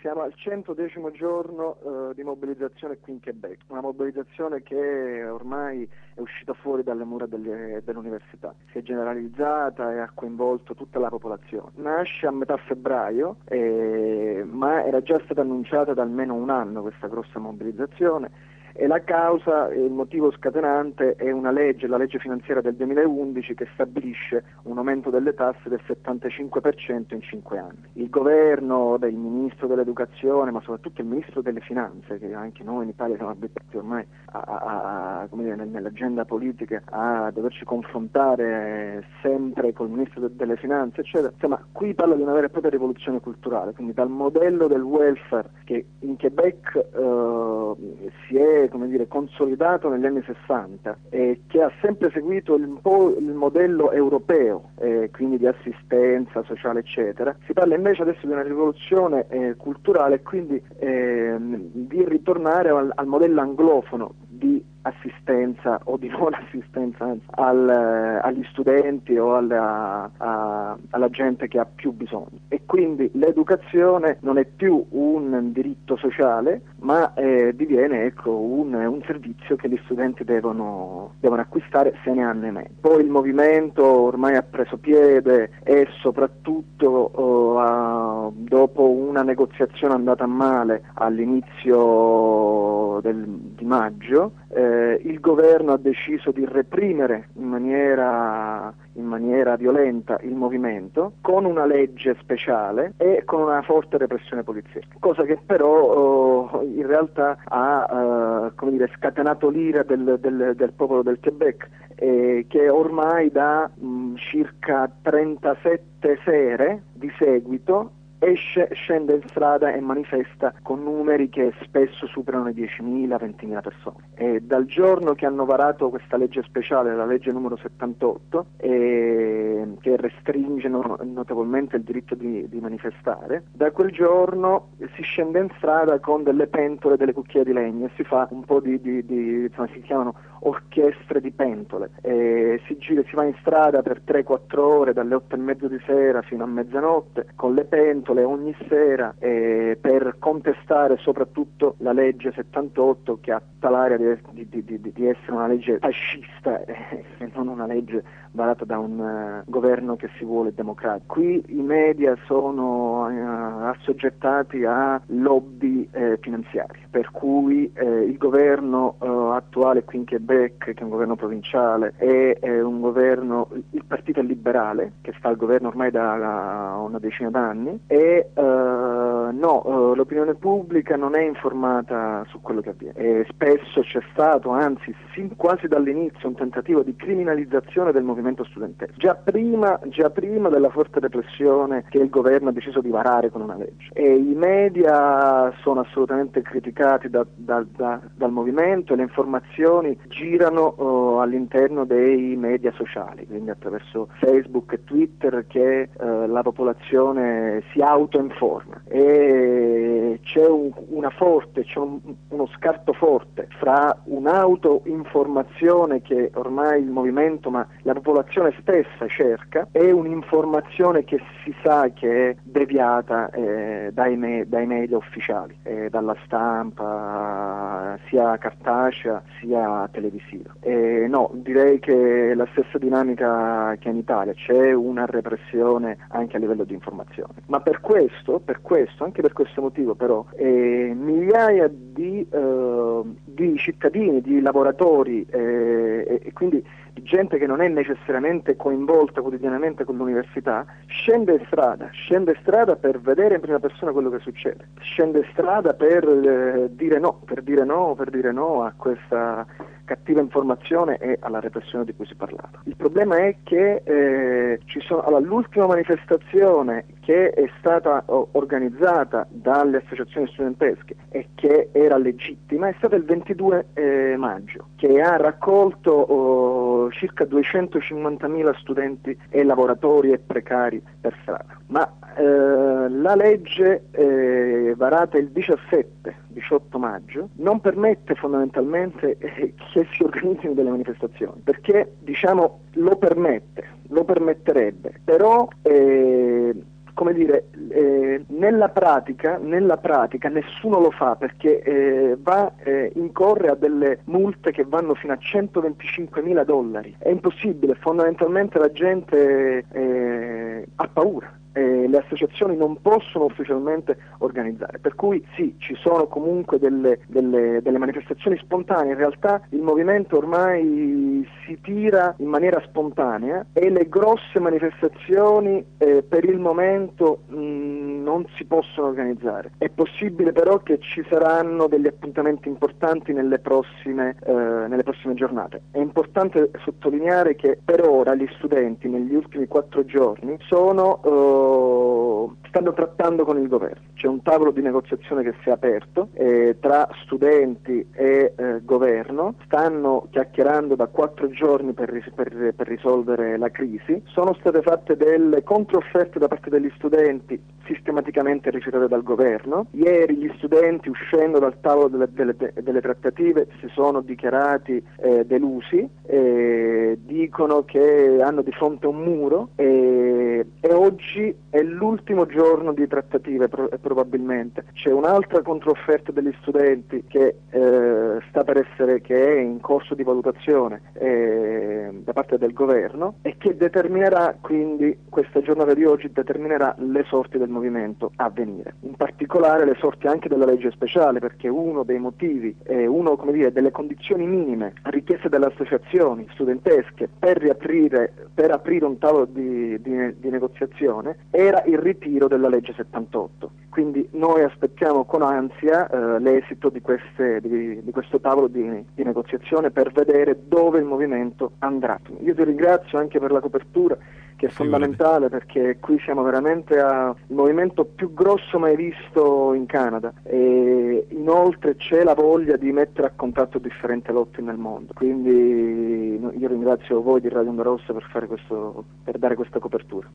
Siamo al 110° giorno di mobilizzazione qui in Quebec, una mobilizzazione che ormai è uscita fuori dalle mura dell'università, si è generalizzata e ha coinvolto tutta la popolazione. Nasce a metà febbraio, ma era già stata annunciata da almeno un anno questa grossa mobilizzazione. E la causa, il motivo scatenante è una legge, la legge finanziaria del 2011, che stabilisce un aumento delle tasse del 75% in 5 anni. Il governo, il ministro dell'educazione, ma soprattutto il ministro delle finanze, che anche noi in Italia siamo abituati ormai nell'agenda politica a doverci confrontare sempre col ministro delle finanze, eccetera. Insomma, qui parla di una vera e propria rivoluzione culturale, quindi dal modello del welfare che in Quebec si è consolidato negli anni 60 e che ha sempre seguito il modello europeo, quindi di assistenza sociale eccetera. Si parla invece adesso di una rivoluzione culturale, quindi di ritornare al modello anglofono di assistenza o di non assistenza agli studenti o alla gente che ha più bisogno. E quindi l'educazione non è più un diritto sociale, ma diviene un servizio che gli studenti devono acquistare se ne hanno in mente. Poi il movimento ormai ha preso piede e soprattutto dopo una negoziazione andata male all'inizio di maggio, il governo ha deciso di reprimere in maniera violenta il movimento con una legge speciale e con una forte repressione poliziesca, cosa che però in realtà ha scatenato l'ira del popolo del Quebec, che ormai da circa 37 sere di seguito scende in strada e manifesta con numeri che spesso superano i 10.000, 20.000 persone. E dal giorno che hanno varato questa legge speciale, la legge numero 78, che restringe notevolmente il diritto di manifestare, da quel giorno si scende in strada con delle pentole, delle cucchiaie di legno e si fa un po' si chiamano orchestre di pentole. Si va in strada per 3-4 ore, dalle 8:30 di sera fino a mezzanotte, con le pentole ogni sera, per contestare soprattutto la legge 78, che ha tale aria di essere una legge fascista e non una legge varata da un governo che si vuole democratico. Qui i media sono assoggettati a lobby finanziarie, per cui il governo attuale qui in Quebec, che è un governo provinciale, è un governo, il partito è liberale, che sta al governo ormai da una decina d'anni, e l'opinione pubblica non è informata su quello che avviene. Spesso c'è stato, anzi quasi dall'inizio, un tentativo di criminalizzazione del movimento studentesco, già prima della forte repressione che il governo ha deciso di varare con una legge. E i media sono assolutamente criticati dal movimento, e le informazioni girano all'interno dei media sociali, quindi attraverso Facebook e Twitter, che la popolazione si autoinforma, e c'è uno scarto forte fra un'autoinformazione che ormai il movimento, ma la popolazione stessa cerca, e un'informazione che si sa che è deviata dai media ufficiali, dalla stampa sia cartacea sia televisiva. Direi che la stessa dinamica che in Italia, c'è una repressione anche a livello di informazione. Ma per questo, anche per questo motivo però, migliaia di cittadini, di lavoratori e quindi di gente che non è necessariamente coinvolta quotidianamente con l'università, scende in strada per vedere in prima persona quello che succede, scende in strada per dire no a questa cattiva informazione e alla repressione di cui si parlava. Il problema è che l'ultima manifestazione che è stata organizzata dalle associazioni studentesche e che era legittima è stata il 22 maggio, che ha raccolto circa 250.000 studenti e lavoratori e precari per strada. Ma la legge varata il 18 maggio non permette fondamentalmente che si organizzino delle manifestazioni, perché lo permetterebbe, però come dire, nella pratica nessuno lo fa, perché incorre a delle multe che vanno fino a $125.000. È impossibile, fondamentalmente la gente ha paura. Le associazioni non possono ufficialmente organizzare, per cui sì, ci sono comunque delle manifestazioni spontanee. In realtà il movimento ormai si tira in maniera spontanea e le grosse manifestazioni per il momento non si possono organizzare. È possibile però che ci saranno degli appuntamenti importanti nelle prossime giornate. È importante sottolineare che per ora gli studenti negli ultimi 4 giorni stanno trattando con il governo. C'è un tavolo di negoziazione che si è aperto tra studenti e governo. Stanno chiacchierando da 4 giorni per risolvere la crisi. Sono state fatte delle controfferte da parte degli studenti, sistematicamente rifiutate dal governo. Ieri gli studenti, uscendo dal tavolo delle trattative, si sono dichiarati delusi, dicono che hanno di fronte un muro e oggi è l'ultimo giorno di trattative probabilmente. C'è un'altra controfferta degli studenti che è in corso di valutazione da parte del governo e che determinerà, quindi questa giornata di oggi determinerà le sorti del movimento a venire, in particolare le sorti anche della legge speciale, perché uno dei motivi, delle condizioni minime richieste dalle associazioni studentesche per aprire un tavolo di negoziazione era il ritiro della legge 78. Quindi noi aspettiamo con ansia l'esito di questo tavolo di negoziazione per vedere dove il movimento andrà. Io ti ringrazio anche per la copertura, che è fondamentale, perché qui siamo veramente il movimento più grosso mai visto in Canada, e inoltre c'è la voglia di mettere a contatto differenti lotti nel mondo. Quindi io ringrazio voi di Radio Onda Rossa per dare questa copertura.